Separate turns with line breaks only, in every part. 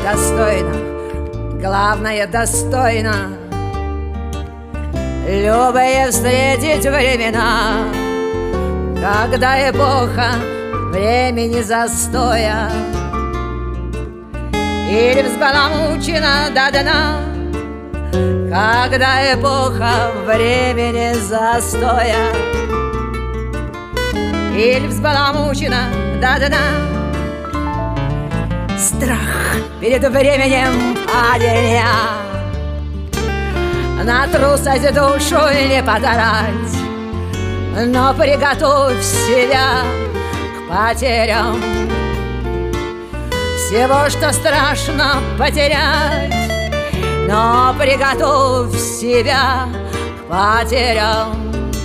достойно, главное достойно любые встретить времена, когда эпоха времени застоя или взбаламучена до дна, когда эпоха времени застоя или взбаламучена до дна. Страх перед временем падения, на трусость душу не подорать, но приготовь себя к потерям. Всего, что страшно потерять, но приготовь себя к потерям.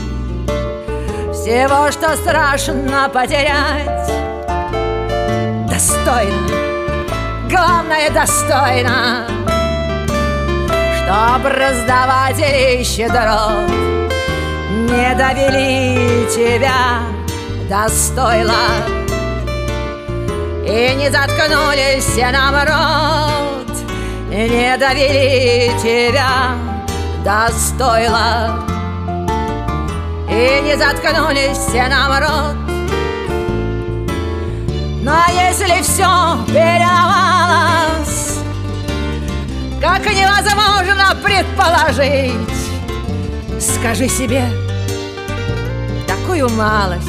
Всего, что страшно потерять, достойно, главное достойно, чтоб раздаватели щедрот не довели тебя до стойла и не заткнули все нам рот, не довели тебя до стойла и не заткнули все нам рот. Но если все переломалось, как невозможно предположить, скажи себе такую малость,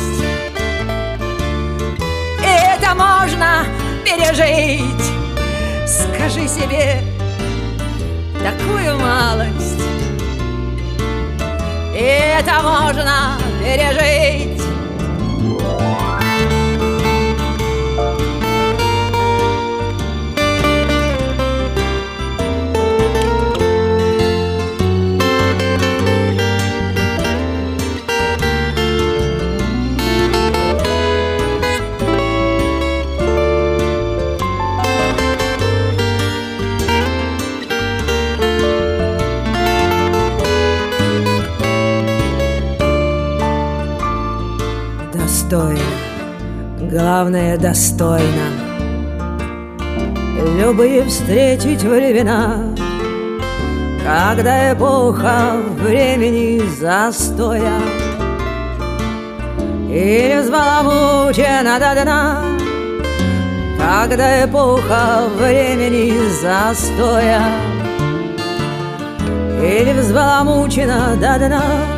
и это можно пережить. Скажи себе такую малость, и это можно пережить. Достойно, главное достойно любые встретить времена, когда эпоха времени застоя или взбаламучена до дна, когда эпоха времени застоя или взбаламучена до дна.